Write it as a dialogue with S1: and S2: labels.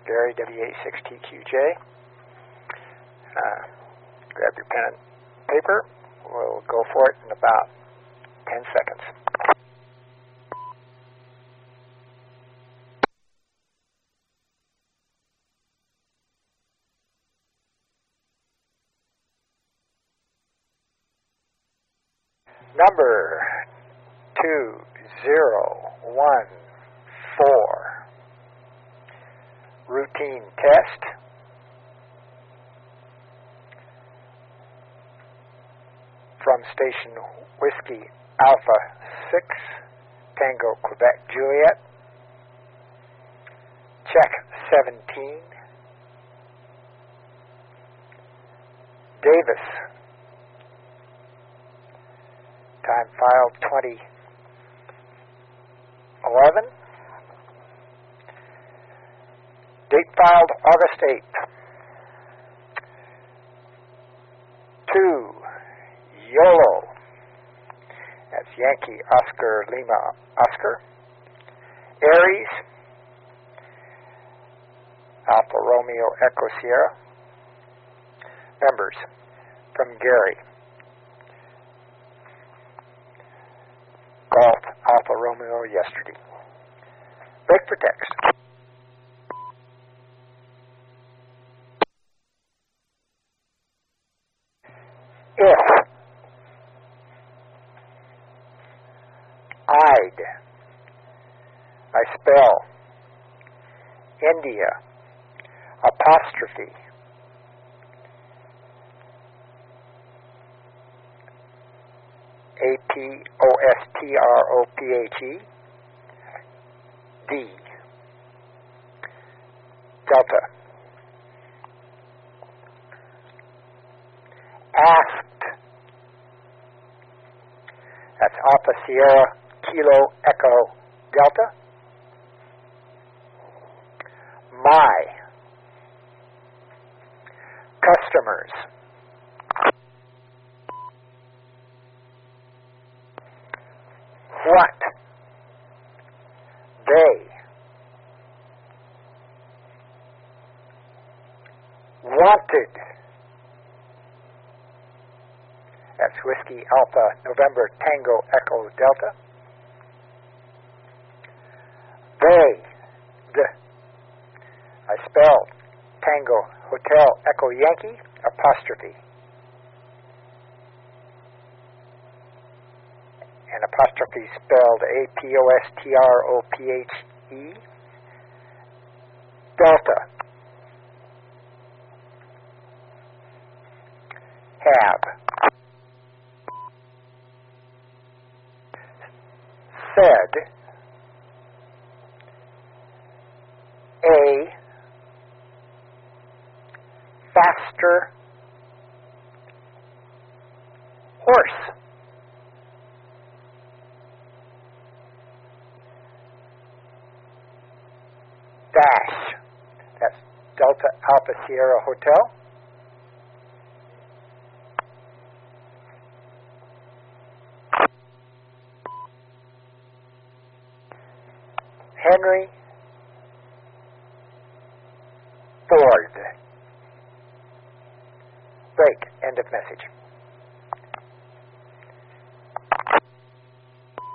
S1: Gary, WA6TQJ. Grab your pen and paper. We'll go for it in about 10 seconds. Number 2014. Routine test. From station Whiskey Alpha 6, Tango Quebec Juliet. Check 17. Davis. Time filed 2011. Date filed August 8th. 2. YOLO. That's Yankee Oscar Lima Oscar. Aries. Alpha Romeo Echo Sierra. Members from Gary. Golf Alpha Romeo yesterday. Break for text. If I'd, I spell India, apostrophe, APOSTROPHE, D, Delta. Asked. That's Alpha Sierra Kilo Echo Delta. My. Customers. What. They. Wanted. That's Whiskey Alpha November Tango Echo Delta. They. I spelled Tango Hotel Echo Yankee apostrophe. And apostrophe spelled APOSTROPHE. Delta. Have. Said. A. Faster. Horse. Dash. That's Delta Alpha Sierra Hotel. Henry Ford. Break. End of message.